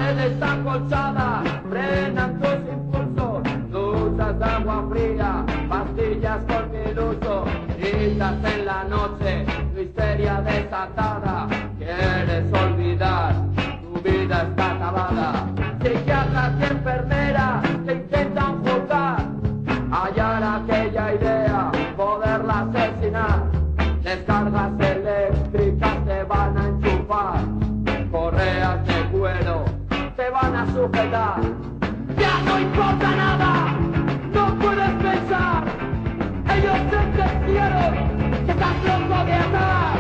desacolchada, frenan tus impulsos, duchas de agua fría, pastillas con mil usos, gritas en la noche, tu histeria desatada, quieres olvidar, tu vida está acabada, psiquiatras y enfermeras te intentan juzgar, hallar aquella idea, poderla asesinar, descargas eléctricas te van a enchufar, correas de cuero te van a sujetar. Ya no importa nada, no puedes pensar. Ellos sentenciaron que estás loco de atar.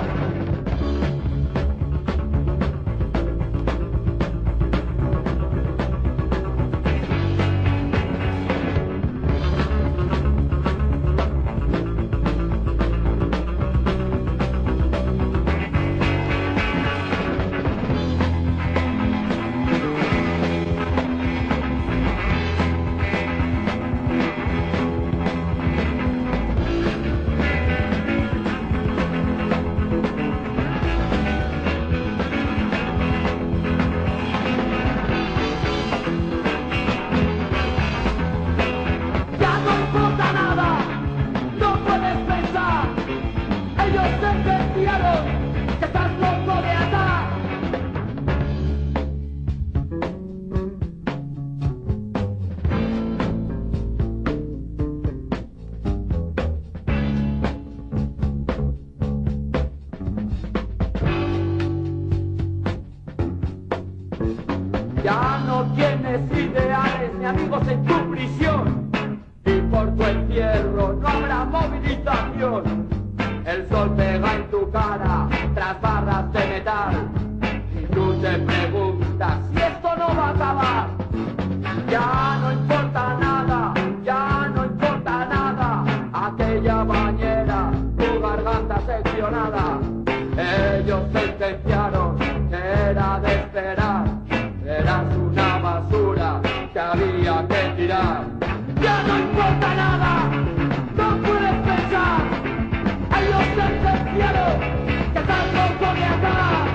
Ya no tienes ideales ni amigos en tu prisión y por tu encierro no habrá movilización. El sol pega en tu cara tras barras de metal y tú te preguntas si esto no va a acabar. Ya no importa nada, ya no importa nada, aquella bañera, tu garganta seccionada. Ellos sentenciaron que era de esperar, eras una basura que había que tirar. Ya no importa nada, no puedes pensar, ellos sentenciaron que estás loco de atar.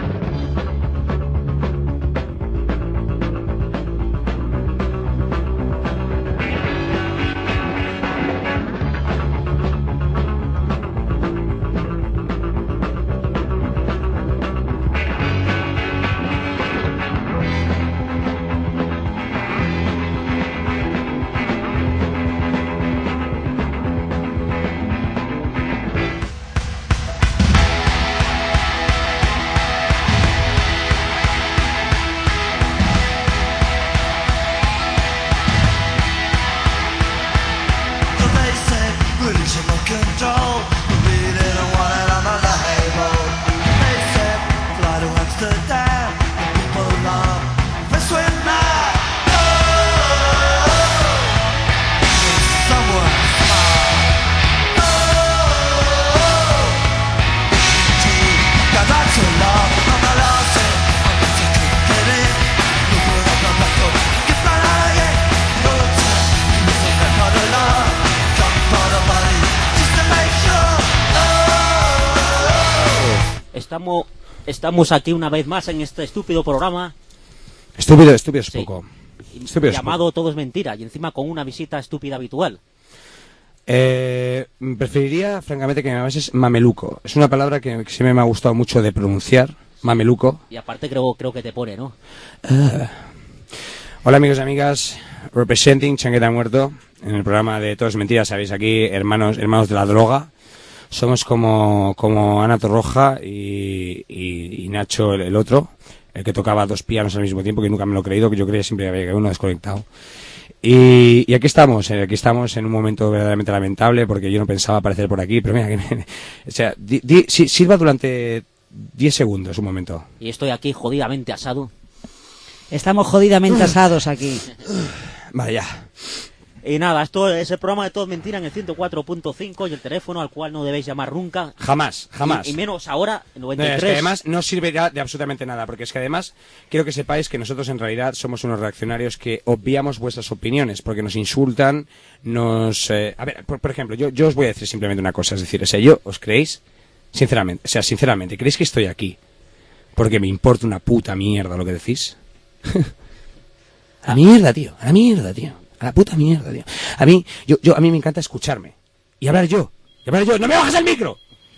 Estamos aquí una vez más en este estúpido programa. Estúpido es poco. Estúpido llamado es poco. Todo es Mentira, y encima con una visita estúpida habitual. Preferiría, francamente, que me llamases mameluco. Es una palabra que siempre me ha gustado mucho de pronunciar, mameluco. Y aparte creo que te pone, ¿no? Hola amigos y amigas, representing Changueta Muerto, en el programa de Todo es Mentira, sabéis, aquí, hermanos de la droga. Somos como Ana Torroja y Nacho el otro, el que tocaba dos pianos al mismo tiempo, que nunca me lo he creído, que yo creía siempre que había uno desconectado. Y aquí estamos en un momento verdaderamente lamentable, porque yo no pensaba aparecer por aquí, pero mira, o sea, sirva durante 10 segundos, un momento. Y estoy aquí jodidamente asado. Estamos jodidamente asados aquí. Vale, ya. Y nada, esto es el programa de Todo es Mentira en el 104.5 y el teléfono al cual no debéis llamar nunca. Jamás. Y menos ahora, el 93. Es que además no servirá de absolutamente nada, porque es que además quiero que sepáis que nosotros en realidad somos unos reaccionarios que obviamos vuestras opiniones, porque nos insultan, A ver, por ejemplo, yo os voy a decir simplemente una cosa, es decir, yo os creéis, sinceramente, ¿creéis que estoy aquí porque me importa una puta mierda lo que decís? A la mierda, tío. A la mierda, tío. A la puta mierda, tío. A mí me encanta escucharme. Y hablar yo. ¡No me bajes el micro!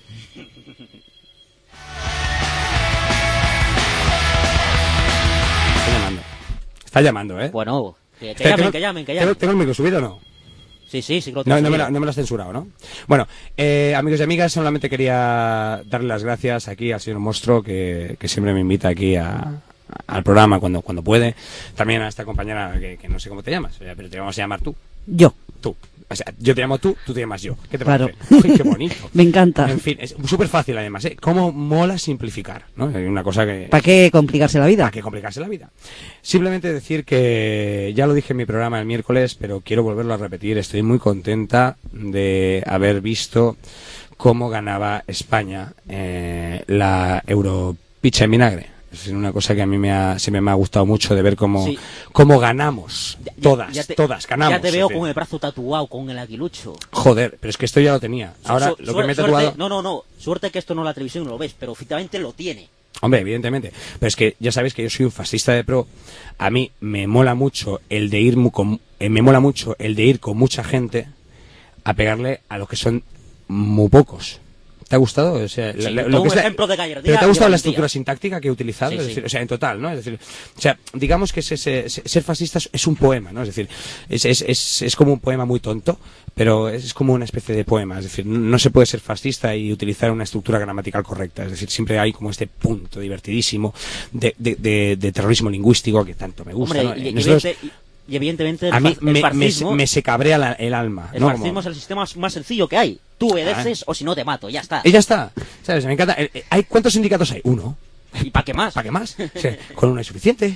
Está llamando, ¿eh? Bueno, que llamen. ¿Tengo el micro subido o no? Sí, lo tengo. No me lo has censurado, ¿no? Bueno, amigos y amigas, solamente quería darle las gracias aquí al señor Monstruo, que siempre me invita aquí al programa cuando puede. También a esta compañera que no sé cómo te llamas, pero te vamos a llamar tú. Yo. Tú. O sea, yo te llamo tú te llamas yo. ¿Qué te Claro. parece? Uy, qué bonito. Me encanta. En fin, es súper fácil además, ¿eh? Cómo mola simplificar, ¿no? Es una cosa que... ¿Para qué complicarse la vida? ¿Para qué complicarse la vida? Simplemente decir que ya lo dije en mi programa el miércoles, pero quiero volverlo a repetir. Estoy muy contenta de haber visto cómo ganaba España la Europicha en vinagre. Es una cosa que a mí siempre me ha gustado mucho de ver cómo ganamos. Todas ganamos. Ya te veo con el brazo tatuado, con el aguilucho. Joder, pero es que esto ya lo tenía. Ahora, lo que me he tatuado... No. Suerte que esto no la televisión no lo ves, pero efectivamente lo tiene. Hombre, evidentemente. Pero es que ya sabéis que yo soy un fascista de pro. A mí me mola mucho el de ir con mucha gente a pegarle a los que son muy pocos. ¿Te ha gustado? O sea, sí, lo que es ejemplo de gallardía. ¿Pero te ha gustado la estructura sintáctica que he utilizado? Sí, es decir, sí. O sea, en total, ¿no? Es decir, o sea, digamos que ser fascista es un poema, ¿no? Es decir, es como un poema muy tonto, pero es como una especie de poema. Es decir, no se puede ser fascista y utilizar una estructura gramatical correcta. Es decir, siempre hay como este punto divertidísimo de terrorismo lingüístico que tanto me gusta. Hombre, ¿no? y evidentemente a mí el fascismo, me se cabrea el alma. El ¿no? fascismo es el sistema más sencillo que hay. Tú obedeces o si no te mato, ya está. Y ya está. ¿Sabes? Me encanta. ¿Cuántos sindicatos hay? Uno. ¿Y para qué más? ¿Para qué más? O sea, con uno es suficiente.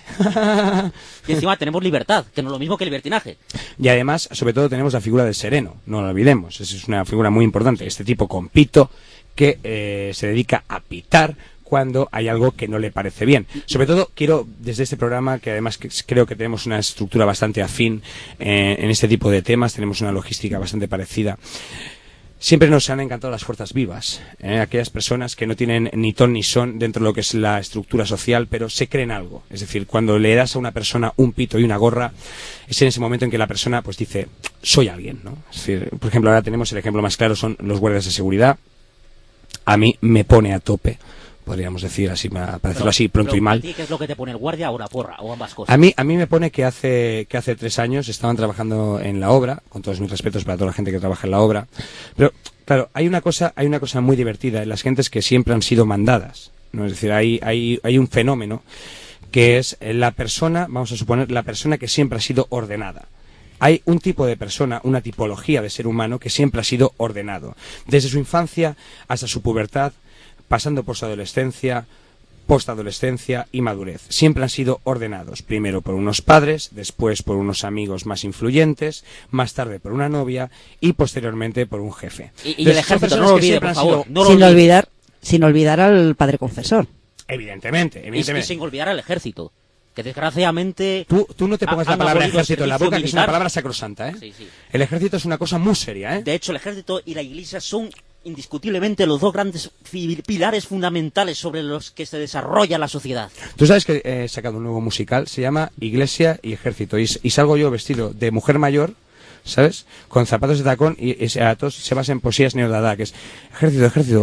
Y encima tenemos libertad, que no es lo mismo que el libertinaje. Y además, sobre todo, tenemos la figura del sereno. No lo olvidemos. Esa es una figura muy importante. Este tipo con pito que se dedica a pitar cuando hay algo que no le parece bien. Sobre todo, quiero, desde este programa, que además creo que tenemos una estructura bastante afín en este tipo de temas, tenemos una logística bastante parecida. Siempre nos han encantado las fuerzas vivas, aquellas personas que no tienen ni ton ni son dentro de lo que es la estructura social, pero se creen algo. Es decir, cuando le das a una persona un pito y una gorra, es en ese momento en que la persona pues dice, soy alguien, ¿no? Es decir, por ejemplo, ahora tenemos el ejemplo más claro, son los guardias de seguridad. A mí me pone a tope, podríamos decir así, para decirlo así, pronto y mal. ¿Qué es lo que te pone el guardia o la porra? ¿O ambas cosas? A mí me pone que hace 3 años estaban trabajando en la obra, con todos mis respetos para toda la gente que trabaja en la obra, pero claro, hay una cosa muy divertida en las gentes que siempre han sido mandadas, ¿no? Es decir, hay un fenómeno que es la persona, vamos a suponer, la persona que siempre ha sido ordenada. Hay un tipo de persona, una tipología de ser humano que siempre ha sido ordenado, desde su infancia hasta su pubertad, pasando por su adolescencia, postadolescencia y madurez. Siempre han sido ordenados, primero por unos padres, después por unos amigos más influyentes, más tarde por una novia y posteriormente por un jefe. Y el ejército, no lo olvide, por favor. Sin olvidar al padre confesor. Evidentemente. Y sin olvidar al ejército. Que desgraciadamente... Tú no te pongas la palabra ejército en la boca, que es una palabra sacrosanta, ¿eh? Sí, sí. El ejército es una cosa muy seria, ¿eh? De hecho, el ejército y la iglesia son indiscutiblemente los dos grandes pilares fundamentales sobre los que se desarrolla la sociedad. Tú sabes que he sacado un nuevo musical, se llama Iglesia y Ejército, y salgo yo vestido de mujer mayor, ¿sabes? Con zapatos de tacón y a todos se basa en poesías neodada, que es ejército,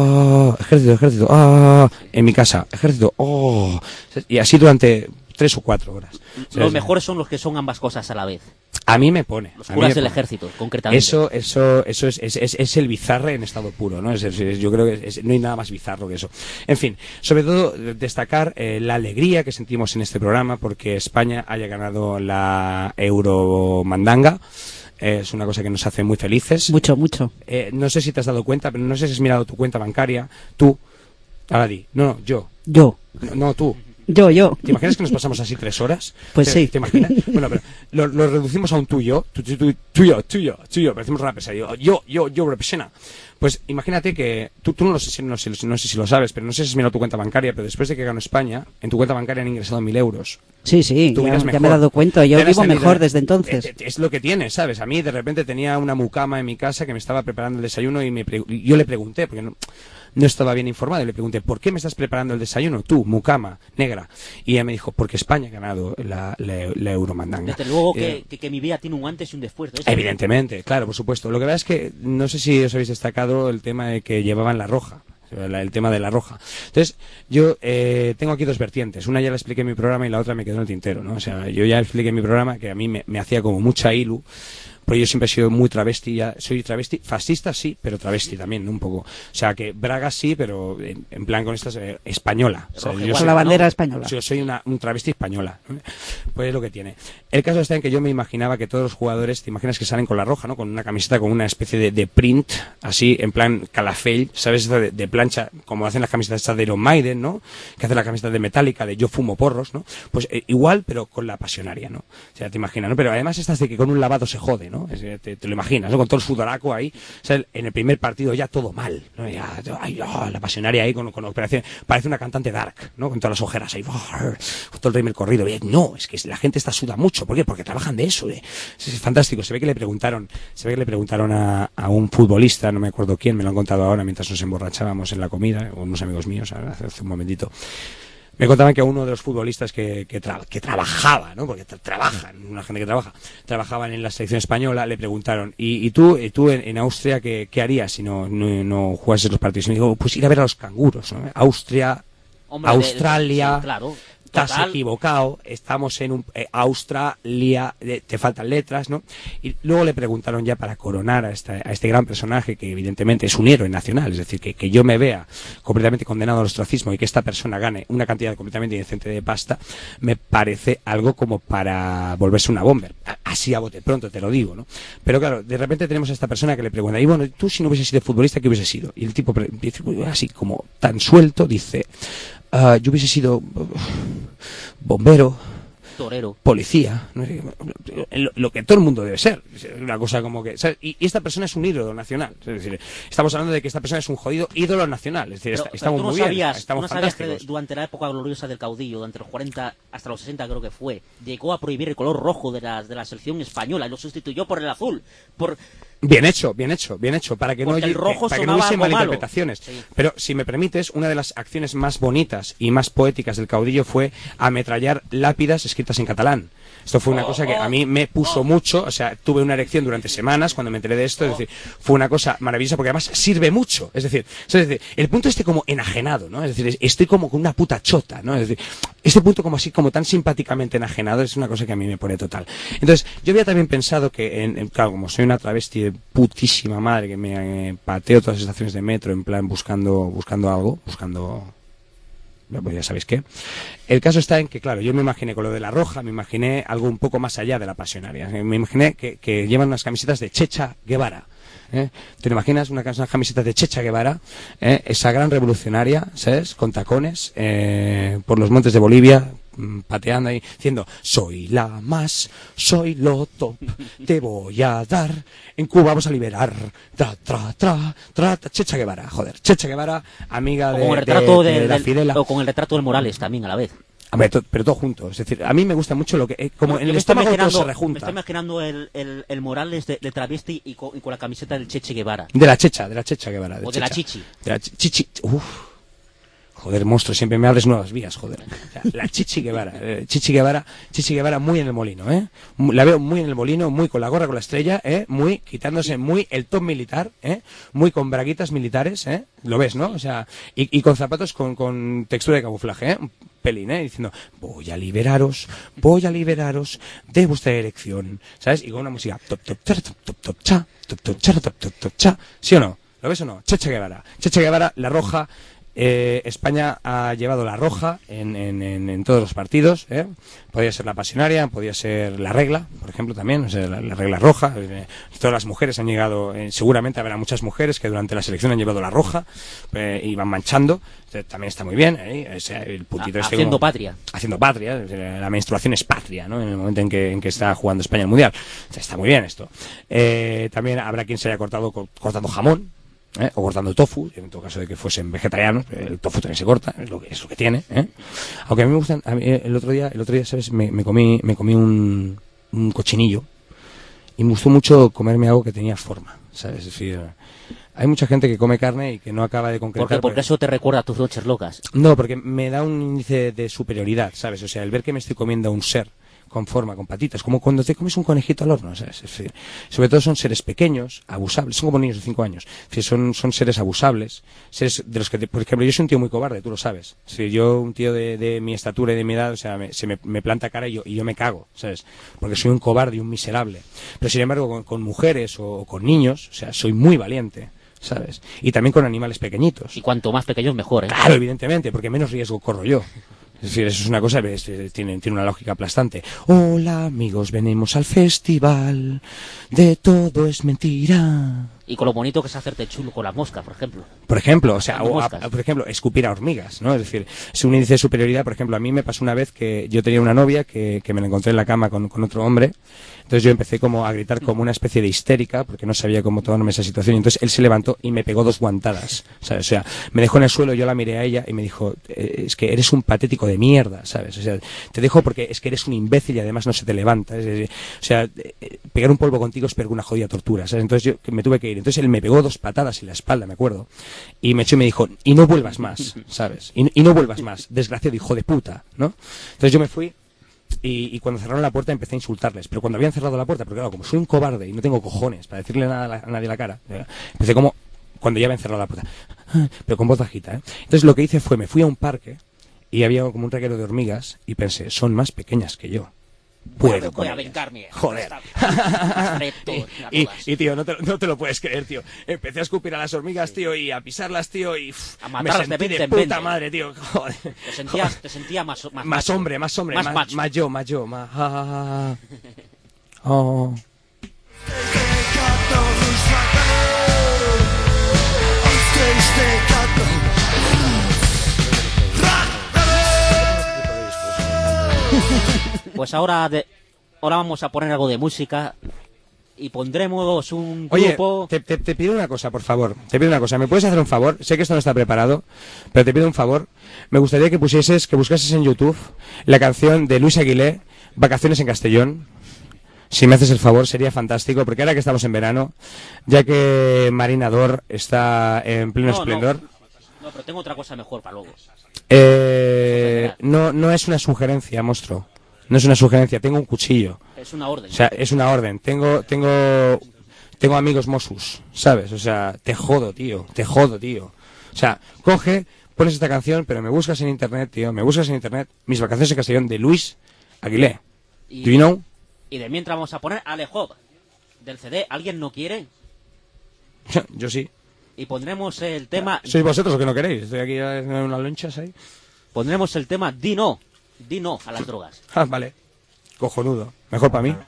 ejército, en mi casa, ejército, y así durante 3 o 4 horas. Los mejores son los que son ambas cosas a la vez. A mí me pone. Los curas del ejército, concretamente. Eso es el bizarre en estado puro, ¿no? Yo creo que no hay nada más bizarro que eso. En fin, sobre todo destacar la alegría que sentimos en este programa porque España haya ganado la Euromandanga. Es una cosa que nos hace muy felices. Mucho. No sé si te has dado cuenta, pero no sé si has mirado tu cuenta bancaria. Tú. Ahora di. No, yo. Yo. No, tú. Yo. ¿Te imaginas que nos pasamos así 3 horas? Pues sí. ¿Te imaginas? Bueno, pero lo reducimos a un tuyo, pero decimos rápido, yo representa. Pues imagínate que tú no sé si lo sabes, pero no sé si has mirado tu cuenta bancaria, pero después de que ganó España, en tu cuenta bancaria han ingresado 1.000 euros. Sí, ya me he dado cuenta, yo vivo mejor desde entonces. Es lo que tienes, ¿sabes? A mí de repente tenía una mucama en mi casa que me estaba preparando el desayuno y yo le pregunté, porque no estaba bien informado. Y le pregunté, ¿por qué me estás preparando el desayuno? Tú, mucama, negra. Y ella me dijo, porque España ha ganado la Euromandanga. Desde luego que mi vida tiene un antes y un después de eso. Evidentemente, claro, por supuesto. Lo que pasa es que, no sé si os habéis destacado el tema de que llevaban la roja. El tema de la roja. Entonces, yo tengo aquí dos vertientes. Una ya la expliqué en mi programa y la otra me quedó en el tintero, ¿no? O sea, yo ya expliqué en mi programa que a mí me hacía como mucha ilu, porque yo siempre he sido muy travesti, ya soy travesti, fascista sí, pero travesti también, ¿no? Un poco. O sea, que braga sí, pero en plan con estas española. O sea, yo soy la bandera española. Yo soy un travesti española, ¿no? Pues es lo que tiene. El caso está en que yo me imaginaba que todos los jugadores, te imaginas que salen con la roja, ¿no? Con una camiseta con una especie de print, así, en plan calafell, ¿sabes? De plancha, como hacen las camisetas estas de Iron Maiden, ¿no? Que hacen la camiseta de Metallica, de Yo fumo porros, ¿no? Pues igual, pero con la pasionaria, ¿no? O sea, te imaginas, ¿no? Pero además estas de que con un lavado se jode, ¿no? Te lo imaginas, ¿no? Con todo el sudoraco ahí, o sea, en el primer partido ya todo mal, ¿no? Ya, la pasionaria ahí con operación, parece una cantante dark, ¿no? Con todas las ojeras ahí, con todo el ritmo corrido. No, es que la gente suda mucho, ¿por qué? Porque trabajan de eso, es fantástico. Se ve que le preguntaron a un futbolista, no me acuerdo quién, me lo han contado ahora mientras nos emborrachábamos en la comida, unos amigos míos, hace un momentito. Me contaban que uno de los futbolistas que trabajaba, ¿no? Porque trabajan, una gente que trabajaban en la selección española, le preguntaron, ¿y tú en Austria qué harías si no jugases los partidos? Y me dijo, pues ir a ver a los canguros, ¿no? Austria, hombre, Australia, sí, claro. Estás equivocado, estamos en Australia, te faltan letras, ¿no? Y luego le preguntaron ya para coronar a este gran personaje que evidentemente es un héroe nacional, es decir, que yo me vea completamente condenado al ostracismo y que esta persona gane una cantidad completamente indecente de pasta, me parece algo como para volverse una bomber. Así a bote pronto te lo digo, ¿no? Pero claro, de repente tenemos a esta persona que le pregunta, y bueno, tú si no hubieses sido futbolista, ¿qué hubieses sido? Y el tipo dice, así como tan suelto, dice, yo hubiese sido bombero, torero, policía, ¿no? Lo que todo el mundo debe ser, una cosa como que, ¿sabes? Y esta persona es un ídolo nacional, es decir, estamos hablando de que esta persona es un jodido ídolo nacional, es decir, estamos muy bien, estamos fantásticos. Que durante la época gloriosa del caudillo, durante los 40 hasta los 60 creo que fue, llegó a prohibir el color rojo de la selección española y lo sustituyó por el azul, Bien hecho, para que porque no hubiese malinterpretaciones. Sí. Pero, si me permites, una de las acciones más bonitas y más poéticas del caudillo fue ametrallar lápidas escritas en catalán. Esto fue una cosa que a mí me puso mucho, o sea, tuve una erección durante semanas cuando me enteré de esto, es decir, fue una cosa maravillosa porque además sirve mucho, es decir, el punto como enajenado, ¿no? Es decir, estoy como con una puta chota, ¿no? Es decir, este punto como así, como tan simpáticamente enajenado es una cosa que a mí me pone total. Entonces, yo había también pensado que, claro, como soy una travesti de putísima madre que me pateo todas las estaciones de metro en plan buscando algo, pues ya sabéis qué. El caso está en que, claro, yo me imaginé con lo de la roja, me imaginé algo un poco más allá de la pasionaria. Me imaginé que llevan unas camisetas de Checha Guevara. ¿Te lo imaginas? Unas camisetas de Checha Guevara, esa gran revolucionaria, ¿sabes? Con tacones, por los montes de Bolivia, pateando ahí, diciendo, soy la más, soy lo top, te voy a dar, en Cuba vamos a liberar, Checha Guevara, joder, Checha Guevara, amiga de la Fidela. O con el retrato del Morales también a la vez. Pero todo junto, es decir, a mí me gusta mucho lo que como en el estómago todo se rejunta. Me estoy imaginando el Morales de travesti y con la camiseta del Cheche Guevara. De la Checha Guevara. O de la Chichi. De la Chichi, joder, monstruo, siempre me abres nuevas vías, joder. O sea, la Chichi Guevara muy en el molino, La veo muy en el molino, muy con la gorra con la estrella, muy quitándose muy el top militar, muy con braguitas militares, lo ves, ¿no? O sea, y con zapatos con textura de camuflaje, un pelín, diciendo, voy a liberaros de vuestra erección, ¿sabes? Y con una música top cha, ¿sí o no? ¿Lo ves o no? Checha Guevara, la roja. España ha llevado la roja en todos los partidos, podía ser la pasionaria, podía ser la regla, por ejemplo, también, o sea, la regla roja, todas las mujeres han llegado, seguramente habrá muchas mujeres que durante la selección han llevado la roja y van manchando, también está muy bien, o sea, el puntito haciendo patria, la menstruación es patria, ¿no? En el momento en que está jugando España el Mundial, o sea, está muy bien esto. También habrá quien se haya cortando jamón, o cortando tofu, en todo caso de que fuesen vegetarianos, el tofu también se corta, es lo que tiene, aunque a mí me gustan, el otro día, ¿sabes? Me comí un cochinillo y me gustó mucho comerme algo que tenía forma, ¿sabes? Es decir, hay mucha gente que come carne y que no acaba de concretar. ¿Por qué? Porque eso te recuerda a tus noches locas. No, porque me da un índice de superioridad, ¿sabes? O sea, el ver que me estoy comiendo a un ser con forma, con patitas, como cuando te comes un conejito al horno, ¿sabes? Es decir, sobre todo son seres pequeños, abusables, son como niños de 5 años, es decir, son seres abusables, seres de los que, por ejemplo, yo soy un tío muy cobarde, tú lo sabes, es decir, yo, un tío de mi estatura y de mi edad, o sea, me planta cara y yo me cago, ¿sabes? Porque soy un cobarde y un miserable, pero sin embargo con mujeres o con niños, o sea, soy muy valiente, ¿sabes? Y también con animales pequeñitos. Y cuanto más pequeños mejor, ¿eh? Claro, evidentemente, porque menos riesgo corro yo. Es decir, eso es una cosa, tiene una lógica aplastante. Hola, amigos, venimos al festival, de todo es mentira. Y con lo bonito que es hacerte chulo con las moscas, por ejemplo. Por ejemplo, o sea, por ejemplo, escupir a hormigas, ¿no? Es decir, es un índice de superioridad. Por ejemplo, a mí me pasó una vez que yo tenía una novia que me la encontré en la cama con otro hombre. Entonces yo empecé como a gritar como una especie de histérica, porque no sabía cómo tomarme esa situación. Y entonces él se levantó y me pegó 2 guantadas, ¿sabes? O sea, me dejó en el suelo, yo la miré a ella y me dijo, es que eres un patético de mierda, ¿sabes? O sea, te dejo porque es que eres un imbécil y además no se te levanta. O sea, pegar un polvo contigo es una jodida tortura, ¿sabes? Entonces yo me tuve que ir. Entonces él me pegó 2 patadas en la espalda, me acuerdo. Y me echó y me dijo, y no vuelvas más, ¿sabes? Y no vuelvas más, desgraciado hijo de puta, ¿no? Entonces yo me fui. Y cuando cerraron la puerta empecé a insultarles, pero cuando habían cerrado la puerta, porque claro, como soy un cobarde y no tengo cojones para decirle nada a nadie a la cara, empecé como cuando ya habían cerrado la puerta, pero con voz bajita, ¿eh? Entonces lo que hice fue, me fui a un parque y había como un reguero de hormigas y pensé, son más pequeñas que yo. Puedo voy a vengarme. Joder. y tío, no te lo puedes creer, tío. Empecé a escupir a las hormigas, tío, y a pisarlas, tío, y a matarlas me sentí de puta madre, tío. Joder. Te sentías más hombre, más yo. Oh. Pues ahora vamos a poner algo de música y pondremos un grupo... Oye, te pido una cosa, por favor. Te pido una cosa. ¿Me puedes hacer un favor? Sé que esto no está preparado, pero te pido un favor. Me gustaría que buscases en YouTube la canción de Luis Aguilé, Vacaciones en Castellón. Si me haces el favor, sería fantástico, porque ahora que estamos en verano, ya que Marina Dor está en pleno esplendor... No, pero tengo otra cosa mejor para luego. No es una sugerencia, monstruo. No es una sugerencia, tengo un cuchillo. Es una orden. O sea, es una orden. Tengo amigos Mossus, ¿sabes? O sea, te jodo, tío. O sea, pones esta canción, pero me buscas en internet, tío. Mis vacaciones en Castellón de Luis Aguilé. ¿Do you know? Y de mientras vamos a poner Alejop del CD. ¿Alguien no quiere? Yo sí. Y pondremos el tema... ¿Sois vosotros los que no queréis? Estoy aquí en unas lonchas ahí. Pondremos el tema Di no a las drogas. Ah, vale. Cojonudo. Mejor para mí.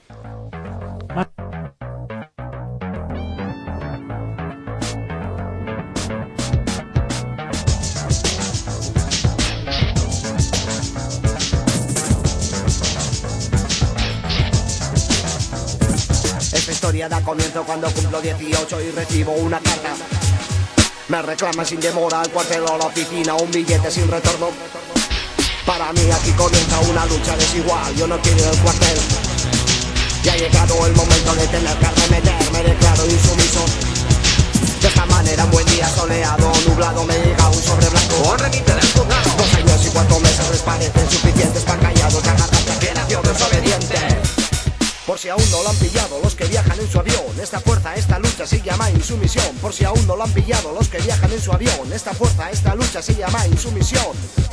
Esta historia da comienzo cuando cumplo 18 y recibo una carta. Me reclaman sin demora al cuartel o a la oficina, un billete sin retorno. Para mí aquí comienza una lucha desigual, yo no quiero ir al cuartel. Ya ha llegado el momento de tener que arremeter, me declaro insumiso. De esta manera un buen día soleado, nublado, me llega un sobre blanco. O remite del juzgado. 2 años y 4 meses les parecen suficientes para callados de agarrar que nació desobediente. Por si aún no lo han pillado los que viajan en su avión, esta fuerza, esta lucha se llama insumisión. Por si aún no lo han pillado los que viajan en su avión, esta fuerza, esta lucha se llama insumisión.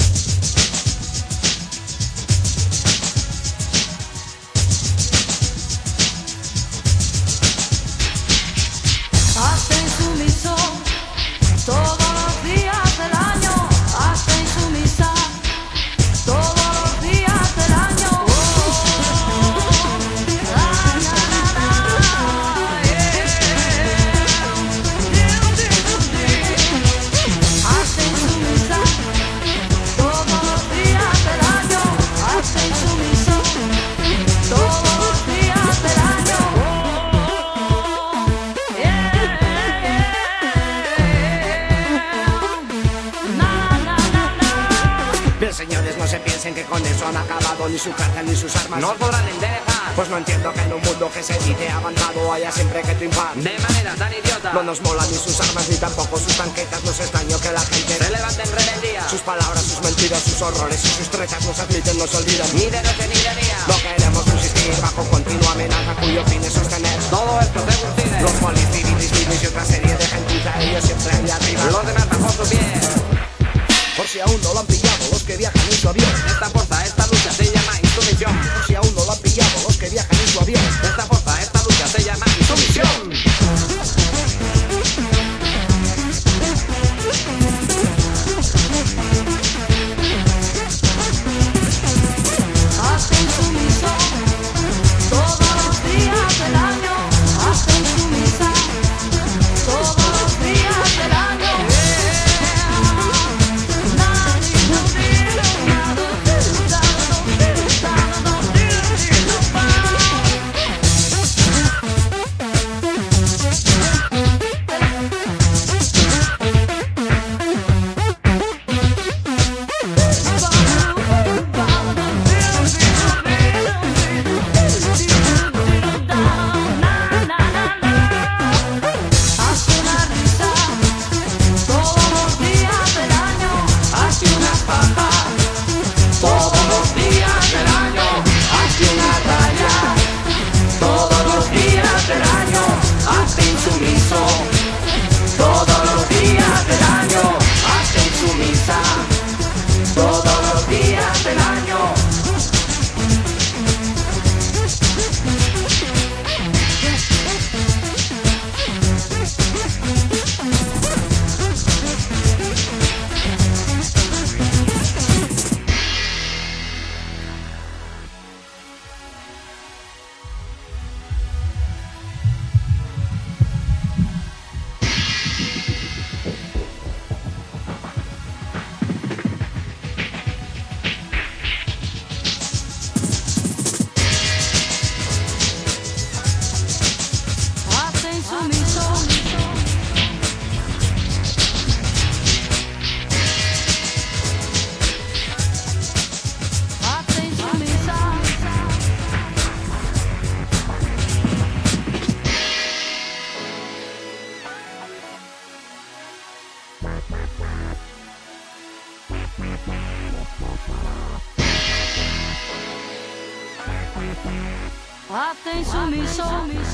Hazte insumiso todos los días del año. Hazte insumisa todos los días del año. Hazte insumisa político, ni su cárcel, ni sus armas. No os podrán enderezar. Pues no entiendo que en un mundo que se dice avanzado haya siempre que triunfar. De manera tan idiota. No nos molan ni sus armas ni tampoco sus tanquetas. No es extraño que la gente se levante en rebeldía. Sus palabras, sus mentiras, sus horrores y sus trechas nos admiten, nos olvidan. Ni de noche ni de día. No queremos subsistir bajo continua amenaza cuyo fin es sostener todo esto se consigue. Los policivilis y otra serie de gentuza, ellos siempre ahí arriba. Los demás bajo su pie. Por si aún no lo han pillado los que viajan en su avión. Esta fuerza, esta lucha se llama insumisión. Por si aún no lo han pillado los que viajan en su avión. Esta fuerza, esta lucha se llama insumisión. Hazte insumiso todos los días del año. Hazte insumisa todos los días del año. Hazte una risa todos los días del año. Hazte una paja todos los días del año. Hazte una raya todos los días del año. Hazte insumiso todos los días del año. Hazte insumisa todos los días del año. Hazte insumiso hazte insumisa. Hazte insumiso.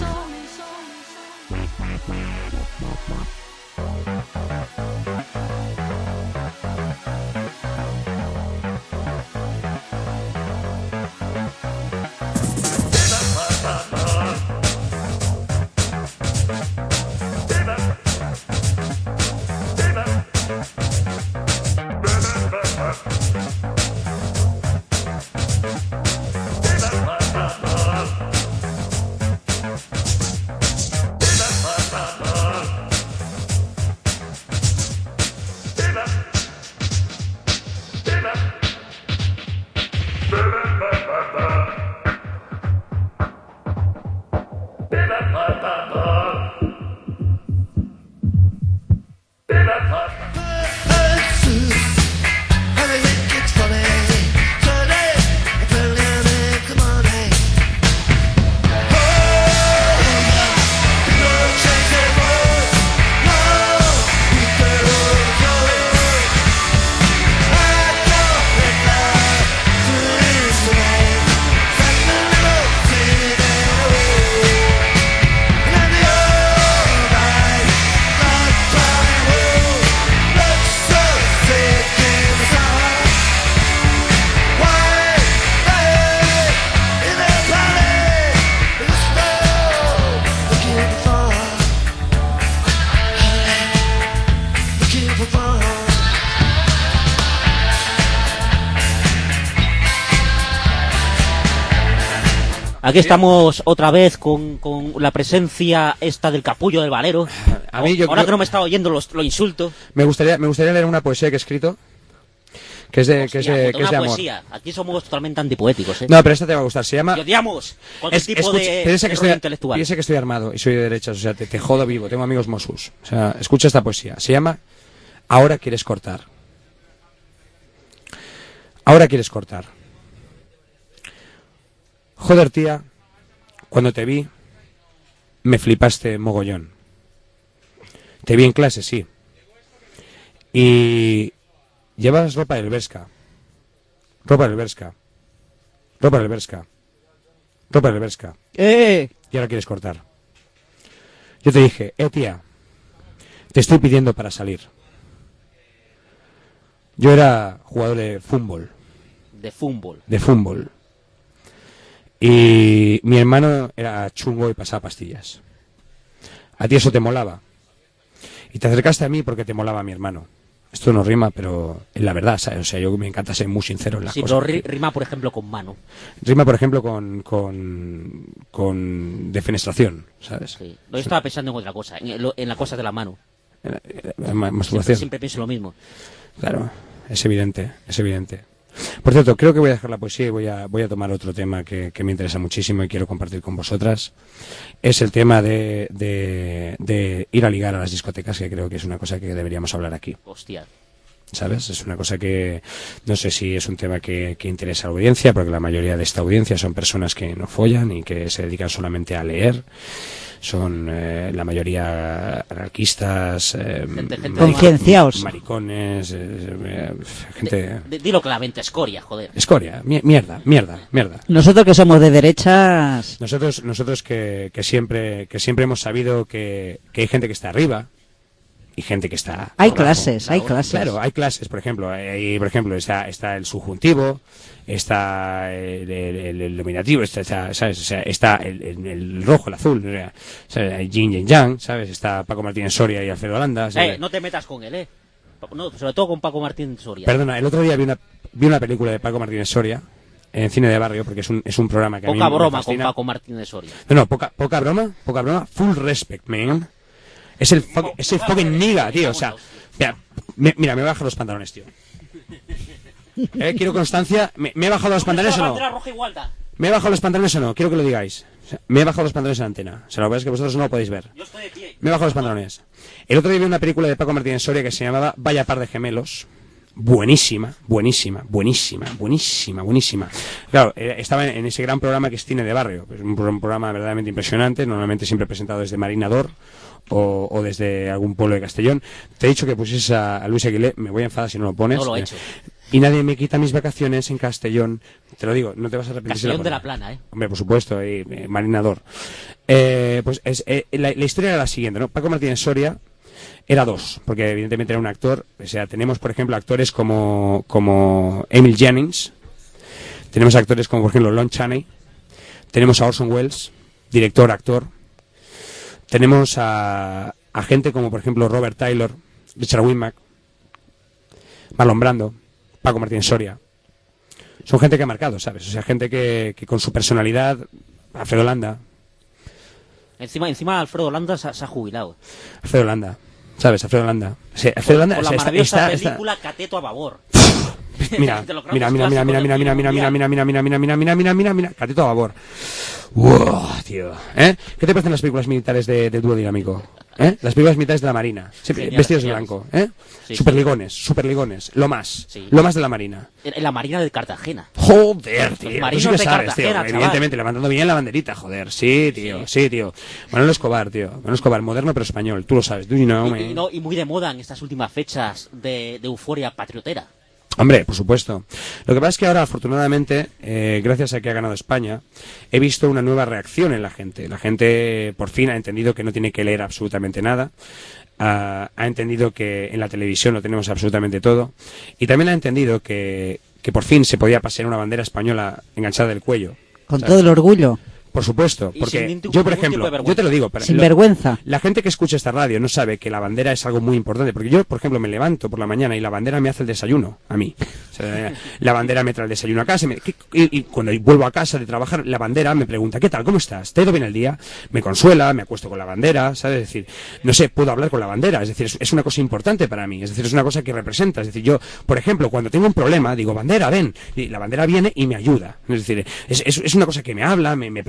Aquí estamos otra vez con la presencia esta del capullo del Valero. A mí, ahora que no me estaba oyendo lo insulto. Me gustaría leer una poesía que he escrito, que es de amor. Poesía. Aquí somos totalmente antipoéticos, ¿eh? No, pero esta te va a gustar. Se llama... Y odiamos cualquier tipo de error intelectual. Piensa que estoy armado y soy de derechas, o sea, te jodo vivo. Tengo amigos Mossus. O sea, escucha esta poesía. Se llama Ahora quieres cortar. Ahora quieres cortar. Joder, tía, cuando te vi, me flipaste mogollón. Te vi en clase, sí. Y llevas ropa del Bershka. Ropa del Bershka. Ropa del Bershka. Ropa del Bershka. Y ahora quieres cortar. Yo te dije, tía, te estoy pidiendo para salir. Yo era jugador de fútbol. De fútbol. De fútbol. Y mi hermano era chungo y pasaba pastillas. A ti eso te molaba. Y te acercaste a mí porque te molaba mi hermano. Esto no rima, pero es la verdad, ¿sabes? O sea, yo me encanta ser muy sincero en las cosas. Sí, pero rima, por ejemplo, con mano. Rima, por ejemplo, con defenestración, ¿sabes? Sí. Yo estaba pensando en otra cosa, en la cosa de la mano. Masturbación. Siempre pienso lo mismo. Claro, es evidente, es evidente. Por cierto, creo que voy a dejar la poesía y voy a tomar otro tema que me interesa muchísimo y quiero compartir con vosotras. Es el tema de ir a ligar a las discotecas, que creo que es una cosa que deberíamos hablar aquí. Hostia. ¿Sabes? Es una cosa que no sé si es un tema que interesa a la audiencia, porque la mayoría de esta audiencia son personas que no follan y que se dedican solamente a leer. Son la mayoría anarquistas, concienciados, maricones, gente... Dilo claramente, escoria, joder. Escoria, mierda. Nosotros que somos de derechas... Nosotros que siempre hemos sabido que hay gente que está arriba y gente que está... Hay clases, hay clases. Claro, hay clases, por ejemplo, está el subjuntivo, está el dominativo, ¿sabes? O sea, está el rojo, el azul, o sea, el yin y el yang, ¿sabes? Está Paco Martínez Soria y Alfredo Landa. No te metas con él, No, sobre todo con Paco Martínez Soria. Perdona, el otro día vi una película de Paco Martínez Soria en Cine de Barrio, porque es un programa que poca a mí broma me fascina. con Paco Martínez Soria. No, poca broma, full respect, man. Es el fucking nigga, tío, o sea, mira, me he bajado los pantalones, tío. Quiero constancia. ¿Me he bajado los pantalones o no? ¿Me he bajado los pantalones o no? Quiero que lo digáis. O sea, me he bajado los pantalones en la antena. O sea, lo que pasa es que vosotros no lo podéis ver. Yo estoy de pie. Me he bajado los pantalones. El otro día vi una película de Paco Martínez Soria que se llamaba Vaya par de gemelos. Buenísima. Claro, estaba en ese gran programa que es Cine de Barrio. Es un programa verdaderamente impresionante, normalmente siempre presentado desde Marinador o desde algún pueblo de Castellón. Te he dicho que pusieses a Luis Aguilé, me voy a enfadar si no lo pones. No lo he hecho. Y nadie me quita mis vacaciones en Castellón. Te lo digo, no te vas a arrepentir. Castellón de la Plana, Hombre, por supuesto, y Marinador. Pues la historia era la siguiente, ¿no? Paco Martínez Soria era dos, porque evidentemente era un actor. O sea, tenemos, por ejemplo, actores como Emil Jennings. Tenemos actores como, por ejemplo, Lon Chaney. Tenemos a Orson Welles, director, actor. Tenemos a gente como, por ejemplo, Robert Taylor, Richard Widmark, Marlon Brando, Paco Martínez Soria. Son gente que ha marcado, ¿sabes? O sea, gente que con su personalidad... Alfredo Landa. Encima Alfredo Landa se ha jubilado. Alfredo Landa, ¿sabes? Alfredo Landa. Sí, Alfredo Landa con la maravillosa película Cateto a babor. Mira, Cateto a babor. Wow, tío. ¿Qué te parecen las películas militares de dúo dinámico? Las películas militares de la Marina, siempre vestidos de blanco, Sí, superligones, lo más de la Marina. En la Marina de Cartagena. Joder, tío. Los marinos de Cartagena, tío. Evidentemente, levantando bien la banderita, joder. Sí, tío. Manuel Escobar, moderno pero español, tú lo sabes, do you know, man? Y muy de moda en estas últimas fechas de euforia patriotera. Hombre, por supuesto. Lo que pasa es que ahora, afortunadamente, gracias a que ha ganado España, he visto una nueva reacción en la gente. La gente, por fin, ha entendido que no tiene que leer absolutamente nada. Ha entendido que en la televisión lo tenemos absolutamente todo. Y también ha entendido que por fin se podía pasear una bandera española enganchada del cuello. Con todo el orgullo. Por supuesto, porque yo, por ejemplo, yo te lo digo, sin vergüenza. La gente que escucha esta radio no sabe que la bandera es algo muy importante, porque yo, por ejemplo, me levanto por la mañana y la bandera me hace el desayuno a mí. O sea, la bandera me trae el desayuno a casa y cuando vuelvo a casa de trabajar, la bandera me pregunta, ¿qué tal? ¿Cómo estás? ¿Te ha ido bien el día? Me consuela, me acuesto con la bandera, ¿sabes? Es decir, no sé, puedo hablar con la bandera, es decir, es una cosa importante para mí, es decir, es una cosa que representa, es decir, yo, por ejemplo, cuando tengo un problema, digo, bandera, ven, y la bandera viene y me ayuda, es decir, es una cosa que me habla, me protege.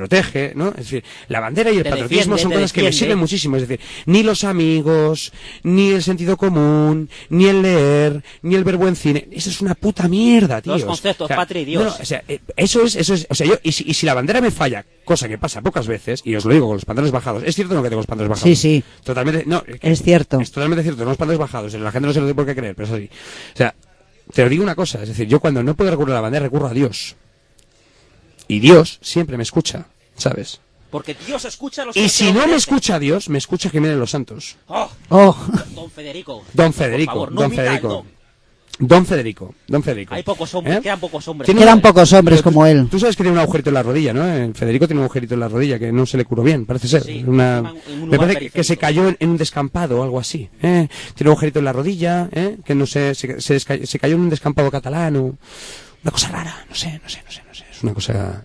protege, ¿no? Es decir, la bandera y el patriotismo son cosas que me sirven muchísimo. Es decir, ni los amigos, ni el sentido común, ni el leer, ni el ver buen cine. Eso es una puta mierda, tío. Los conceptos, patria y Dios. No, o sea, eso es, o sea, y si la bandera me falla, cosa que pasa pocas veces, y os lo digo con los pantalones bajados, ¿es cierto o no que tengo los pantalones bajados? Sí. Totalmente, no. Es cierto. Es totalmente cierto, tengo los pantalones bajados, la gente no se lo tiene por qué creer, pero es así. O sea, te digo una cosa, es decir, yo cuando no puedo recurrir a la bandera recurro a Dios. Y Dios siempre me escucha, ¿sabes? Porque Dios escucha a los... Y si no me escucha Dios, me escucha que vienen los santos. Don Federico. Don Federico, por favor, no Don omita Federico. Don Federico, Don Federico. Hay pocos hombres, quedan pocos hombres. Quedan pocos hombres como él. Tú sabes que tiene un agujerito en la rodilla, ¿no? Federico tiene un agujerito en la rodilla que no se le curó bien, parece ser. Sí, me parece que se cayó en un descampado o algo así. Tiene un agujerito en la rodilla, que no sé, se cayó en un descampado catalán o una cosa rara, no sé. Es una cosa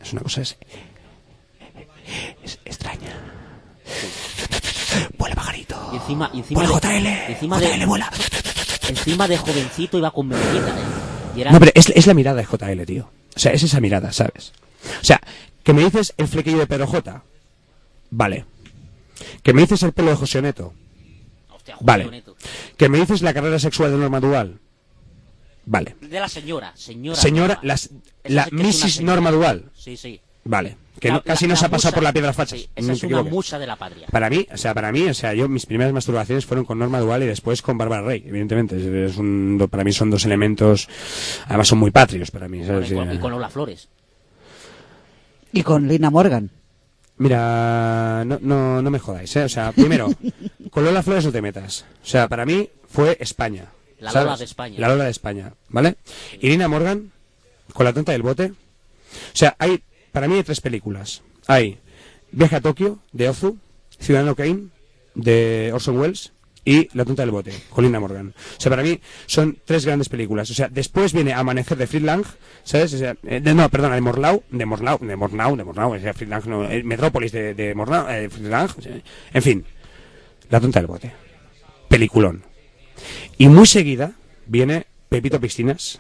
es extraña. Vuela pajarito. Y encima vuela de, JL vuela. Encima de jovencito iba con melena, No, pero es la mirada de JL, tío. O sea, es esa mirada, ¿sabes? O sea, que me dices el flequillo de Pedro J. Vale. Que me dices el pelo de José Neto. Hostia, vale. Neto. Que me dices la carrera sexual de Norma Duval. Vale. De la señora. Señora, la Mrs. Norma Duval. Sí. Vale. Que casi no se ha pasado por la piedra facha. Sí, esa es una musa de la patria. Para mí, yo mis primeras masturbaciones fueron con Norma Duval y después con Bárbara Rey, evidentemente. Para mí son dos elementos, además son muy patrios para mí. ¿Sabes? Y con Lola Flores. Y con Lina Morgan. Mira, no me jodáis, ¿eh? O sea, primero, con Lola Flores no te metas. O sea, para mí fue España. La ¿sabes? Lola de España. La Lola de España, ¿vale? Y Lina Morgan, con La tonta del bote. O sea, para mí hay 3 películas. Hay Viaje a Tokio, de Ozu, Ciudadano Kane, de Orson Welles, y La tonta del bote, con Lina Morgan. O sea, para mí son 3 grandes películas. O sea, después viene Amanecer de Fritz Lang, ¿sabes? O sea, de Mornau, o sea, Fritz Lang, no, Metrópolis de Mornau, Fritz Lang, o sea, en fin, La tonta del bote. Peliculón. Y muy seguida viene Pepito Piscinas,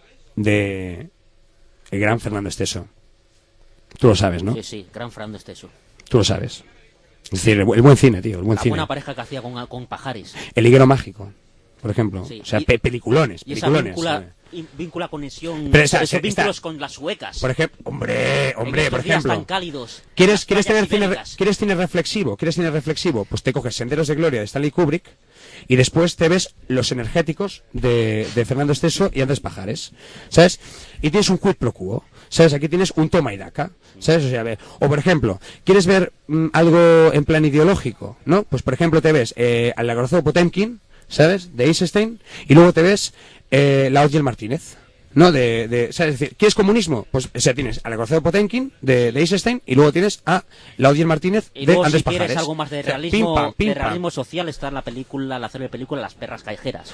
de el gran Fernando Esteso. Tú lo sabes, ¿no? Sí, gran Fernando Esteso. Tú lo sabes. Es decir, el buen cine, tío, el buen cine. La buena pareja que hacía con Pajares. El higuero mágico, por ejemplo. Sí. O sea, peliculones. Y esa vincula conexión, pero esos vínculos con las suecas. Por ejemplo, hombre, por ejemplo. Tan cálidos, ¿Quieres cine reflexivo? Pues te coges Senderos de Gloria de Stanley Kubrick y después te ves Los energéticos de Fernando Esteso y Andrés Pajares, ¿sabes? Y tienes un quid pro quo, ¿sabes? Aquí tienes un toma y daca, ¿sabes? O sea, o por ejemplo, ¿quieres ver algo en plan ideológico, no? Pues por ejemplo te ves al Lagorazo Potemkin, ¿sabes? De Eisenstein, y luego te ves La Hoz y el Martínez, ¿no? ¿sabes? Es decir, ¿quieres comunismo? Pues o sea, tienes al Lagorazo Potemkin de Eisenstein y luego tienes a La Hoz y el Martínez de luego, Andrés si Pajares. quieres algo más de realismo, realismo social, está la célebre película Las perras callejeras.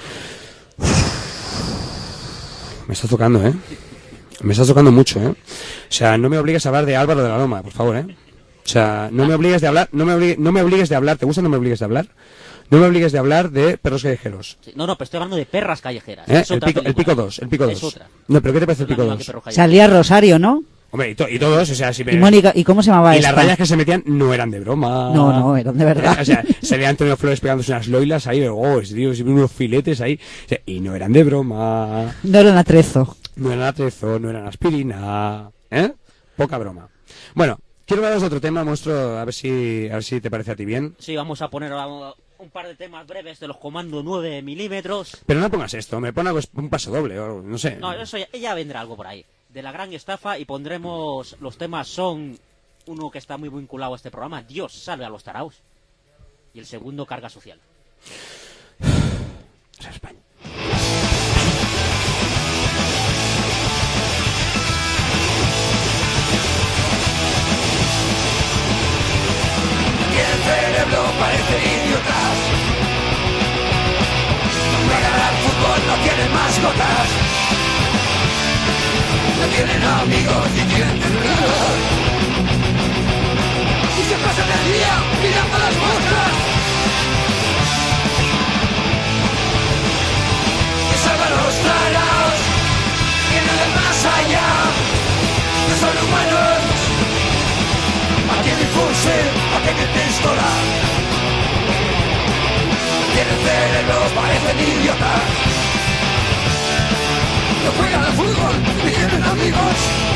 Me estás tocando, ¿eh? Me estás tocando mucho, ¿eh? O sea, no me obligues a hablar de Álvaro de la Loma, por favor, ¿eh? O sea, no me obligues de hablar, no me obligues de hablar, ¿te gusta? No me obligues de hablar. No me obligues de hablar de perros callejeros. Sí, no, pero estoy hablando de perras callejeras. El Pico 2. Es otra. No, pero ¿qué te parece el Pico 2? Salía Rosario, ¿no? Hombre, y todos, o sea, si me... Y Mónica, ¿y cómo se llamaba esta? Y las rayas que se metían no eran de broma. No, eran de verdad. O sea, se veía Antonio Flores pegándose unas loilas ahí, Dios, y unos filetes ahí. O sea, y no eran de broma. No eran atrezo. No eran aspirina. ¿Eh? Poca broma. Bueno, quiero hablaros de otro tema, monstruo, a ver si te parece a ti bien. Sí, vamos a poner un par de temas breves de los comandos 9 milímetros. Pero no pongas esto, me pon un paso doble, o no sé. No, eso ya vendrá algo por ahí. De la gran estafa, y pondremos, los temas son uno que está muy vinculado a este programa, Dios salve a los taraos, y el segundo, carga social. Es España. Y el cerebro parece idiotas. Juegan al fútbol, no tienen mascotas. No tienen amigos ni tienen nada. Y se pasan el día mirando las moscas. Que salvan los taraos, vienen del más allá. No son humanos, tienen pistola. Tienen cerebro, parecen idiotas. No juegan al fútbol, ni tienen amigos.